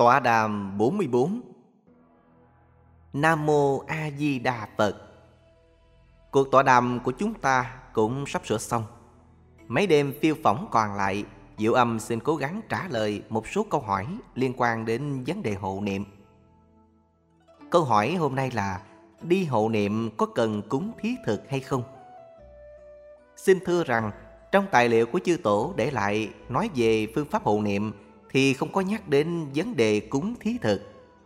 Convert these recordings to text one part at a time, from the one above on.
Tọa đàm 44. Nam Mô A Di Đà Phật. Cuộc tọa đàm của chúng ta cũng sắp sửa xong. Mấy đêm phiêu phỏng còn lại, Diệu Âm xin cố gắng trả lời một số câu hỏi liên quan đến vấn đề hộ niệm. Câu hỏi hôm nay là: đi hộ niệm có cần cúng thí thực hay không? Xin thưa rằng, trong tài liệu của chư tổ để lại nói về phương pháp hộ niệm thì không có nhắc đến vấn đề cúng thí thực.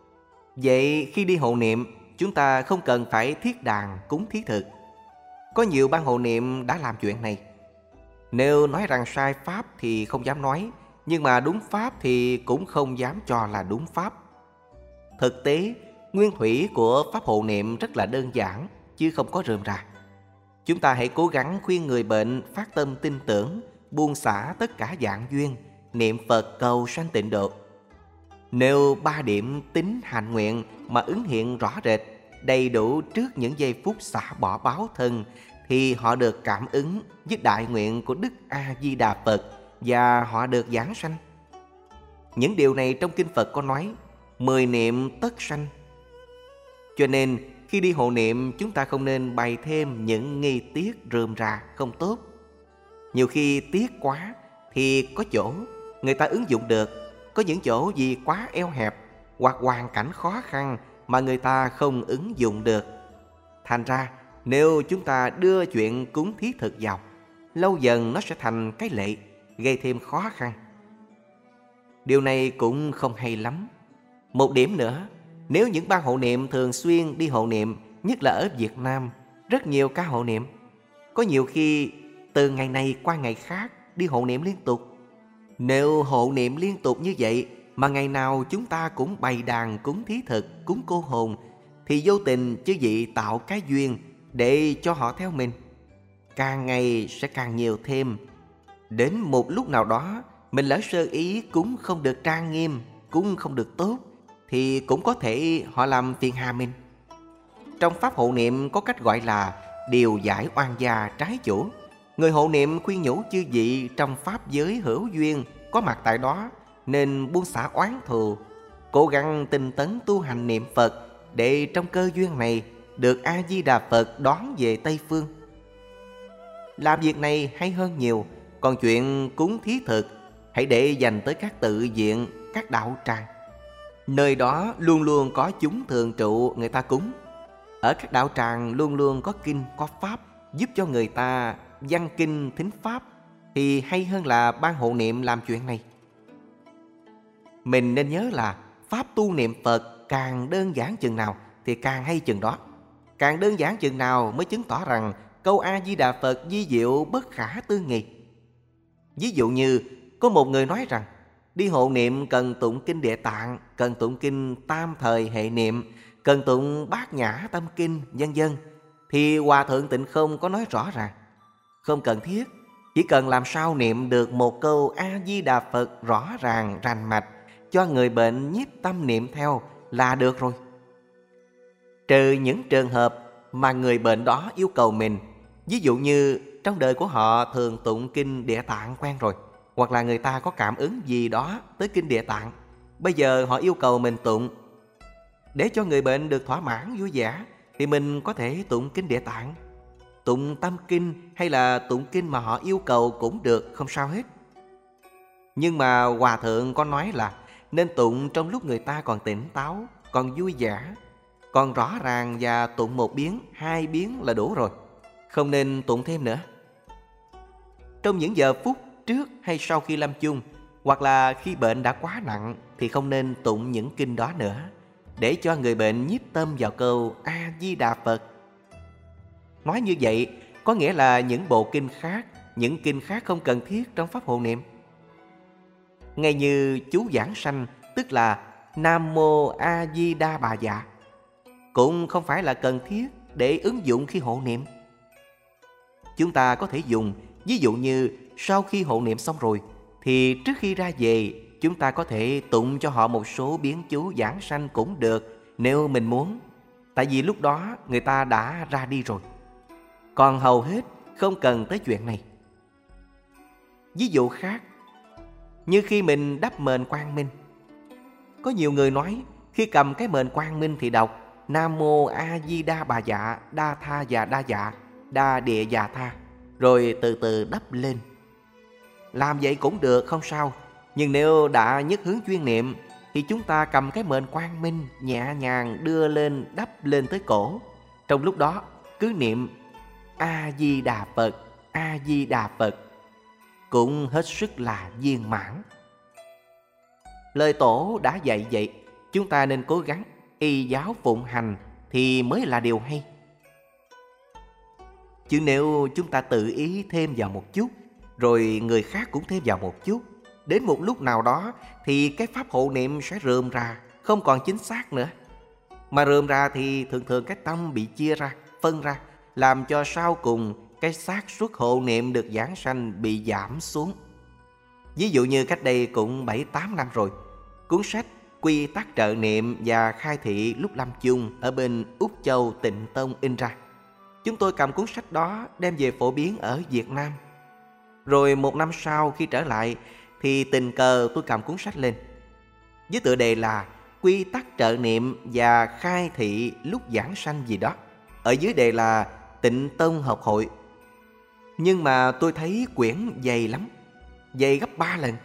Vậy khi đi hộ niệm, chúng ta không cần phải thiết đàn cúng thí thực. Có nhiều ban hộ niệm đã làm chuyện này. Nếu nói rằng sai pháp thì không dám nói, nhưng mà đúng pháp thì cũng không dám cho là đúng pháp. Thực tế, nguyên thủy của pháp hộ niệm rất là đơn giản, chứ không có rườm rà. Chúng ta hãy cố gắng khuyên người bệnh phát tâm tin tưởng, buông xả tất cả dạng duyên, niệm Phật cầu sanh tịnh độ. Nếu 3 điểm tín hành nguyện mà ứng hiện rõ rệt, đầy đủ trước những giây phút xả bỏ báo thân, thì họ được cảm ứng với đại nguyện của Đức A-di-đà Phật và họ được giáng sanh. Những điều này trong Kinh Phật có nói: 10 niệm tất sanh. Cho nên khi đi hộ niệm, chúng ta không nên bày thêm những nghi tiết rườm rà không tốt. Nhiều khi tiết quá thì có chỗ người ta ứng dụng được, có những chỗ vì quá eo hẹp hoặc hoàn cảnh khó khăn mà người ta không ứng dụng được. Thành ra nếu chúng ta đưa chuyện cúng thí thực vào, lâu dần nó sẽ thành cái lệ, gây thêm khó khăn. Điều này cũng không hay lắm. Một điểm nữa, nếu những ban hộ niệm thường xuyên đi hộ niệm, nhất là ở Việt Nam, rất nhiều ca hộ niệm, có nhiều khi từ ngày này qua ngày khác đi hộ niệm liên tục. Nếu hộ niệm liên tục như vậy mà ngày nào chúng ta cũng bày đàn cúng thí thực, cúng cô hồn, thì vô tình chư vị tạo cái duyên để cho họ theo mình. Càng ngày sẽ càng nhiều thêm. Đến một lúc nào đó mình lỡ sơ ý cúng không được trang nghiêm, cúng không được tốt, thì cũng có thể họ làm phiền hà mình. Trong pháp hộ niệm có cách gọi là điều giải oan gia trái chủ. Người hộ niệm khuyên nhủ chư vị trong pháp giới hữu duyên có mặt tại đó nên buông xả oán thù, cố gắng tinh tấn tu hành niệm Phật để trong cơ duyên này được A-di-đà Phật đón về Tây Phương. Làm việc này hay hơn nhiều. Còn chuyện cúng thí thực, hãy để dành tới các tự viện, các đạo tràng. Nơi đó luôn luôn có chúng thường trụ người ta cúng. Ở các đạo tràng luôn luôn có kinh, có pháp giúp cho người ta văn kinh thính pháp, thì hay hơn là ban hộ niệm làm chuyện này. Mình nên nhớ là pháp tu niệm Phật càng đơn giản chừng nào thì càng hay chừng đó. Càng đơn giản chừng nào mới chứng tỏ rằng câu A-di-đà Phật vi diệu bất khả tư nghị. Ví dụ như có một người nói rằng đi hộ niệm cần tụng kinh Địa Tạng, cần tụng kinh Tam Thời Hệ Niệm, cần tụng Bát Nhã Tâm Kinh, vân vân, thì Hòa Thượng Tịnh Không có nói rõ ràng không cần thiết. Chỉ cần làm sao niệm được một câu A-di-đà Phật rõ ràng, rành mạch, cho người bệnh nhiếp tâm niệm theo là được rồi. Trừ những trường hợp mà người bệnh đó yêu cầu mình, ví dụ như trong đời của họ thường tụng kinh Địa Tạng quen rồi, hoặc là người ta có cảm ứng gì đó tới kinh Địa Tạng, bây giờ họ yêu cầu mình tụng. Để cho người bệnh được thỏa mãn vui vẻ thì mình có thể tụng kinh Địa Tạng, tụng Tâm Kinh hay là tụng kinh mà họ yêu cầu cũng được, không sao hết. Nhưng mà Hòa Thượng có nói là nên tụng trong lúc người ta còn tỉnh táo, còn vui vẻ, còn rõ ràng, và tụng 1 biến, 2 biến là đủ rồi, không nên tụng thêm nữa. Trong những giờ phút trước hay sau khi lâm chung, hoặc là khi bệnh đã quá nặng, thì không nên tụng những kinh đó nữa, để cho người bệnh nhiếp tâm vào câu A-di-đà Phật. Nói như vậy có nghĩa là những bộ kinh khác, những kinh khác không cần thiết trong pháp hộ niệm. Ngay như chú giảng sanh, tức là Nam Mô A Di Đà Bà Dạ, cũng không phải là cần thiết để ứng dụng khi hộ niệm. Chúng ta có thể dùng, ví dụ như sau khi hộ niệm xong rồi, thì trước khi ra về chúng ta có thể tụng cho họ một số biến chú giảng sanh cũng được, nếu mình muốn. Tại vì lúc đó người ta đã ra đi rồi. Còn hầu hết không cần tới chuyện này. Ví dụ khác, như khi mình đắp mền Quang Minh, Có nhiều người nói khi cầm cái mền quang minh thì đọc Nam Mô A Di Đà Bà Dạ, Đa Tha Và Đa Dạ, Đa Địa Dạ Tha, rồi từ từ đắp lên. Làm vậy cũng được, không sao. Nhưng nếu đã nhất hướng chuyên niệm thì chúng ta cầm cái mền quang minh nhẹ nhàng đưa lên, đắp lên tới cổ. Trong lúc đó cứ niệm A Di Đà Phật, A Di Đà Phật, cũng hết sức là viên mãn. Lời tổ đã dạy vậy, chúng ta nên cố gắng y giáo phụng hành thì mới là điều hay. Chứ nếu chúng ta tự ý thêm vào một chút, rồi người khác cũng thêm vào một chút, đến một lúc nào đó thì cái pháp hộ niệm sẽ rườm rà, không còn chính xác nữa. Mà rườm rà thì thường thường cái tâm bị chia ra, phân ra, làm cho sau cùng cái xác suất hộ niệm được giảng sanh bị giảm xuống. Ví dụ như cách đây cũng 7-8 năm rồi, cuốn sách Quy Tắc Trợ Niệm và Khai Thị lúc lâm chung ở bên Úc Châu Tịnh Tông in ra. Chúng tôi cầm cuốn sách đó đem về phổ biến ở Việt Nam. Rồi một năm sau khi trở lại thì tình cờ tôi cầm cuốn sách lên với tựa đề là Quy Tắc Trợ Niệm và Khai Thị lúc giảng sanh gì đó. Ở dưới đề là Tịnh Tông Học Hội. Nhưng mà tôi thấy quyển dày lắm, dày gấp 3 lần.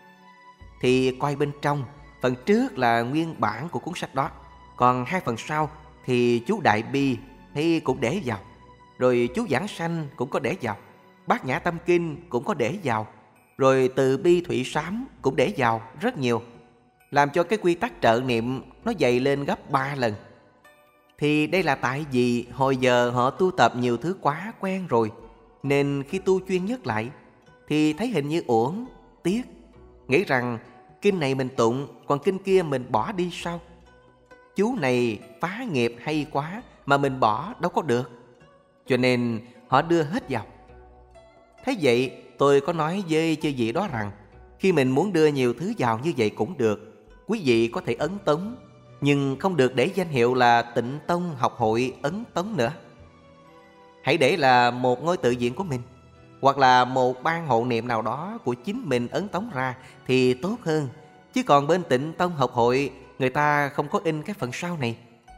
Thì coi bên trong, phần trước là nguyên bản của cuốn sách đó, còn 2 phần sau thì chú Đại Bi thì cũng để vào, rồi chú Giảng Sanh cũng có để vào, Bát Nhã Tâm Kinh cũng có để vào, rồi Từ Bi Thụy Sám cũng để vào rất nhiều, làm cho cái quy tắc trợ niệm nó dày lên gấp 3 lần. Thì đây là tại vì hồi giờ họ tu tập nhiều thứ quá quen rồi, nên khi tu chuyên nhất lại thì thấy hình như uổng, tiếc, nghĩ rằng kinh này mình tụng, còn kinh kia mình bỏ đi sao? Chú này phá nghiệp hay quá mà mình bỏ đâu có được. Cho nên họ đưa hết vào. Thế vậy tôi có nói với chư vị đó rằng khi mình muốn đưa nhiều thứ vào như vậy cũng được, quý vị có thể ấn tống, nhưng không được để danh hiệu là Tịnh Tông Học Hội ấn tống nữa. Hãy để là một ngôi tự viện của mình, hoặc là một ban hộ niệm nào đó của chính mình ấn tống ra thì tốt hơn. Chứ còn bên Tịnh Tông Học Hội người ta không có in cái phần sau này.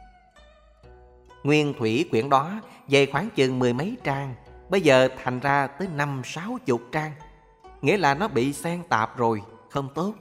Nguyên thủy quyển đó dày khoảng chừng 10 mấy trang, bây giờ thành ra tới 50-60 trang. Nghĩa là nó bị xen tạp rồi, không tốt.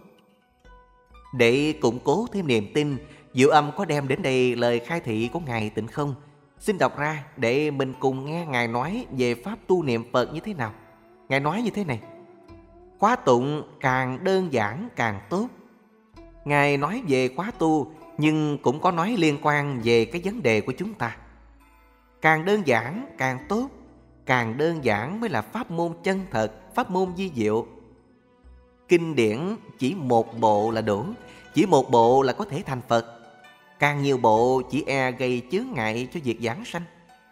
Để củng cố thêm niềm tin, Diệu Âm có đem đến đây lời khai thị của Ngài Tịnh Không. Xin đọc ra để mình cùng nghe Ngài nói về pháp tu niệm Phật như thế nào. Ngài nói như thế này: khóa tụng càng đơn giản càng tốt. Ngài nói về khóa tu, nhưng cũng có nói liên quan về cái vấn đề của chúng ta. Càng đơn giản càng tốt, càng đơn giản mới là pháp môn chân thật, pháp môn vi diệu. Kinh điển chỉ một bộ là đủ, chỉ một bộ là có thể thành Phật. Càng nhiều bộ chỉ e gây chướng ngại cho việc giảng sanh.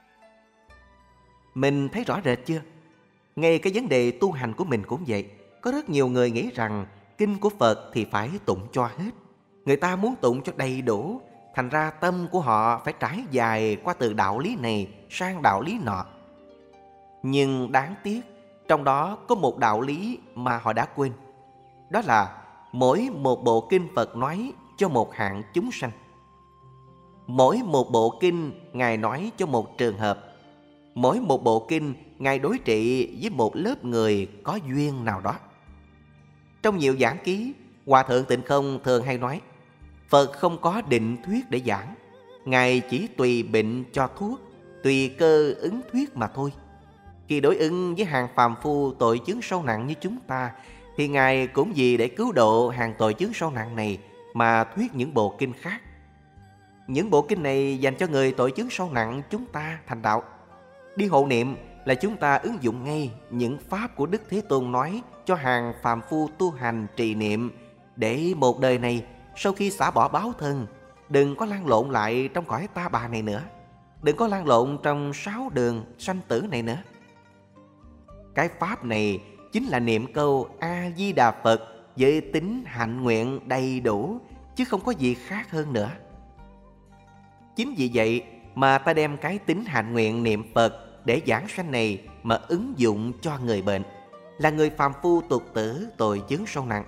Mình thấy rõ rệt chưa? Ngay cái vấn đề tu hành của mình cũng vậy. Có rất nhiều người nghĩ rằng kinh của Phật thì phải tụng cho hết. Người ta muốn tụng cho đầy đủ, thành ra tâm của họ phải trải dài qua từ đạo lý này sang đạo lý nọ. Nhưng đáng tiếc, trong đó có một đạo lý mà họ đã quên. Đó là mỗi một bộ kinh Phật nói cho một hạng chúng sanh. Mỗi một bộ kinh Ngài nói cho một trường hợp. Mỗi một bộ kinh Ngài đối trị với một lớp người có duyên nào đó. Trong nhiều giảng ký, Hòa Thượng Tịnh Không thường hay nói Phật không có định thuyết để giảng, Ngài chỉ tùy bệnh cho thuốc, tùy cơ ứng thuyết mà thôi. Khi đối ứng với hàng phàm phu tội chướng sâu nặng như chúng ta, thì Ngài cũng vì để cứu độ hàng tội chướng sâu nặng này mà thuyết những bộ kinh khác. Những bộ kinh này dành cho người tội chướng sâu nặng chúng ta thành đạo. Đi hộ niệm là chúng ta ứng dụng ngay những pháp của Đức Thế Tôn nói cho hàng phàm phu tu hành trì niệm, để một đời này sau khi xả bỏ báo thân, đừng có lăn lộn lại trong cõi ta bà này nữa, đừng có lăn lộn trong 6 đường sanh tử này nữa. Cái pháp này chính là niệm câu A Di Đà Phật với tính hạnh nguyện đầy đủ, chứ không có gì khác hơn nữa. Chính vì vậy mà ta đem cái tính hạnh nguyện niệm Phật để giảng sanh này mà ứng dụng cho người bệnh, là người phàm phu tục tử tội chướng sâu nặng,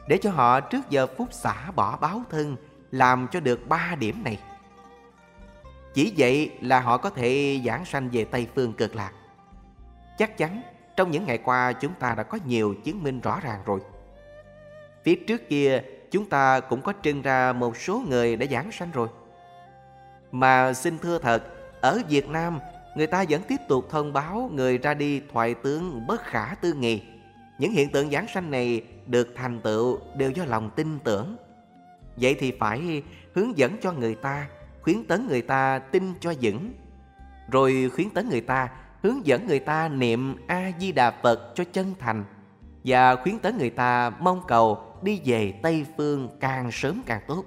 để cho họ trước giờ phút xả bỏ báo thân làm cho được 3 điểm này. Chỉ vậy là họ có thể giảng sanh về Tây Phương Cực Lạc. Chắc chắn trong những ngày qua chúng ta đã có nhiều chứng minh rõ ràng rồi. Phía trước kia chúng ta cũng có trưng ra một số người đã giảng sanh rồi. Mà xin thưa thật, ở Việt Nam người ta vẫn tiếp tục thông báo người ra đi thoại tướng bất khả tư nghị. Những hiện tượng giảng sanh này được thành tựu đều do lòng tin tưởng. Vậy thì phải hướng dẫn cho người ta, khuyến tấn người ta tin cho vững, rồi khuyến tấn người ta, hướng dẫn người ta niệm A-di-đà Phật cho chân thành, và khuyến tấn người ta mong cầu đi về Tây Phương càng sớm càng tốt.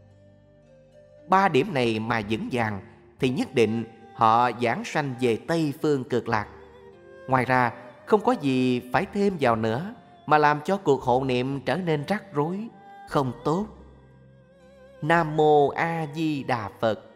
3 điểm này mà vững vàng thì nhất định họ giảng sanh về Tây Phương Cực Lạc. Ngoài ra không có gì phải thêm vào nữa mà làm cho cuộc hộ niệm trở nên rắc rối, không tốt. Nam Mô A Di Đà Phật.